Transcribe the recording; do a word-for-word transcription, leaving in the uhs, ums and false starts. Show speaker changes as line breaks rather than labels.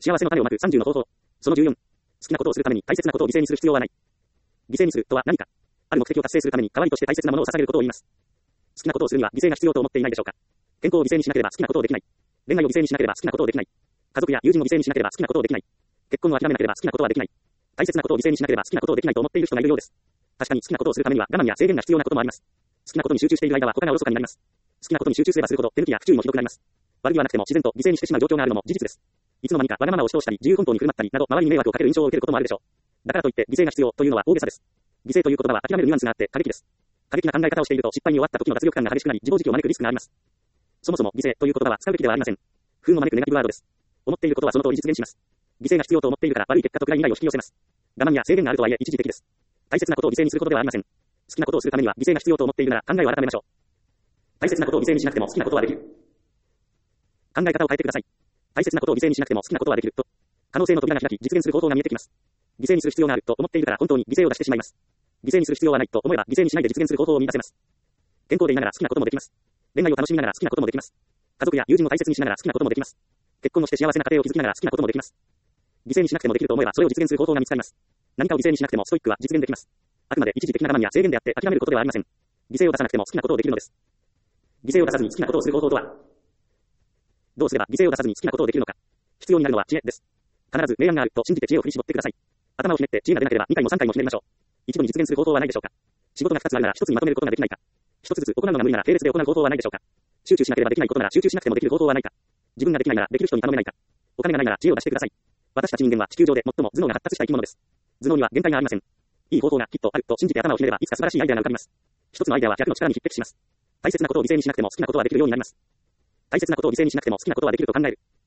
幸せの種をまくさんじゅうの方法。そのじゅうよん。好きなことをするために大切なことを犠牲にする必要はない。犠牲にするとは何か。ある目的を達成するために代わりとして大切なものを捧げることを言います。好きなことをするには犠牲が必要と思っていないでしょうか。健康を犠牲にしなければ好きなことをできない。恋愛を犠牲にしなければ好きなことをできない。家族や友人を犠牲にしなければ好きなことをできない。結婚を諦めなければ好きなことはできない。大切なことを犠牲にしなければ好きなことをできないと思っている人がいるようです。確かに好きなことをするためには我慢や制限が必要なこともあります。好きなことに集中している間は他がおろそかになります。好きなことに集中すればするほど手抜きや不注意もひどくなります。悪気はなくても自然と犠牲にしてしまう状況があるのも事実です。いつの間にかわがままを主張したり自由奔放に振る舞ったりなど周りに迷惑をかける印象を受けることもあるでしょう。だからといって犠牲が必要というのは大げさです。犠牲という言葉は諦めるニュアンスがあって過激です。過激な考え方をしていると失敗に終わった時の脱力感が激しくなり自暴自棄を招くリスクがあります。そもそも犠牲という言葉は使うべきではありません。不運を招くネガティブワードです。思っていることはその通り実現します。犠牲が必要と思っているから悪い結果と暗い未来を引き寄せます。我慢や制限があるとはいえ一時的です。大切なことを犠牲にすることではありません。好きなことをするためには犠牲が必要と思っているなら考えを改めましょう。大切なことを犠牲にしなくても好きなことはできる。考え方を変えてください。大切なことを犠牲にしなくても好きなことはできると、可能性の扉が開き実現する方法が見えてきます。犠牲にする必要があると思っているから本当に犠牲を出してしまいます。犠牲にする必要はないと思えば犠牲にしないで実現する方法を見出せます。健康でいながら好きなこともできます。恋愛を楽しみながら好きなこともできます。家族や友人を大切にしながら好きなこともできます。結婚をして幸せな家庭を築きながら好きなこともできます。犠牲にしなくてもできると思えばそれを実現する方法が見つかります。何かを犠牲にしなくてもストイックは実現できます。あくまで一時的な我慢や制限であって諦めることではありません。犠牲を出さなくても好きなことをできるのです。犠牲を出さずに好きなことをする方法とは、どうすれば犠牲を出さずに好きなことをできるのか。必要になるのは知恵です。必ず明暗があると信じて知恵を振り絞ってください。頭をひねって知恵が出なければにかいもさんかいもひねりましょう。一度に実現する方法はないでしょうか。仕事がふたつあるならひとつにまとめることができないか。ひとつずつ行うのが無理なら並列で行う方法はないでしょうか。集中しなければできないことなら集中しなくてもできる方法はないか。自分ができないならできる人に頼めないか。お金がないなら知恵を出してください。私たち人間は地球上で最も頭脳が発達した生き物です。頭脳には限界がありません。いい方法がきっとあると信じて頭をひねればいつか素晴らしいアイデアが浮かびます。一つのアイデアは逆の力に匹敵します。大切なことを犠牲にしなくても好きなことはできるようになります。大切なことを犠牲にしなくても好きなことはできると考える。